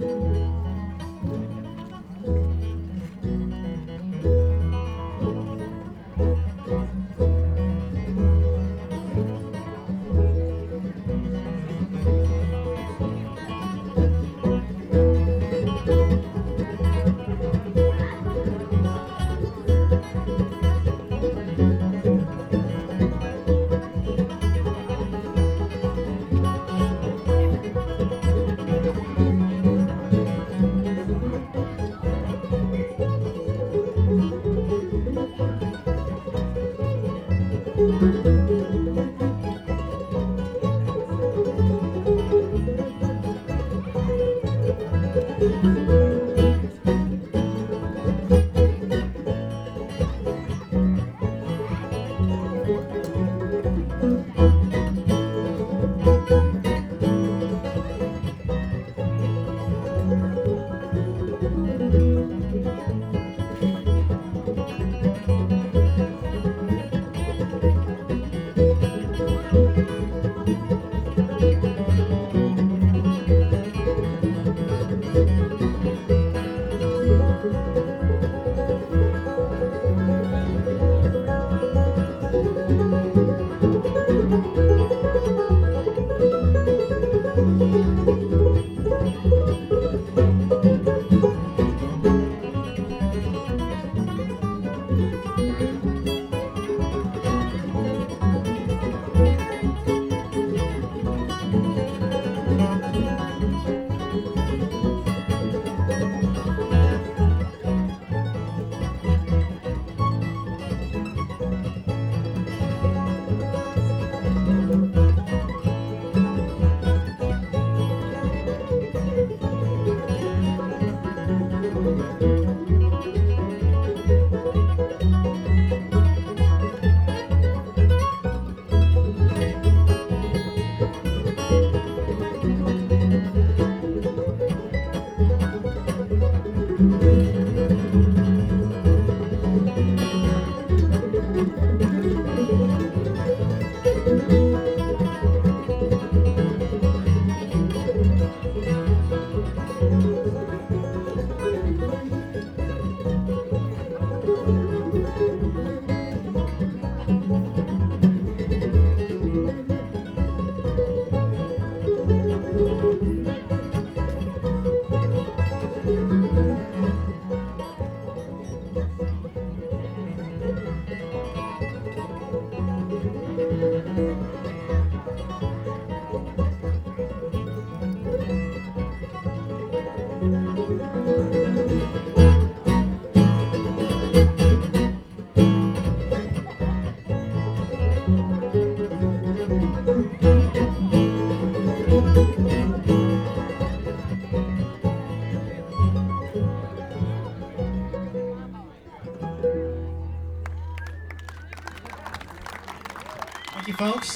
Thank you, folks.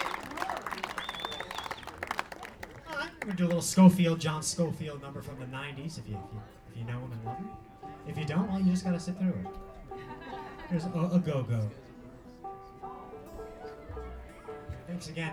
All right, we're gonna do a little Scofield, John Scofield number from the '90s, if you know him and love him. If you don't, well, you just gotta sit through it. Here's a go-go. Thanks again.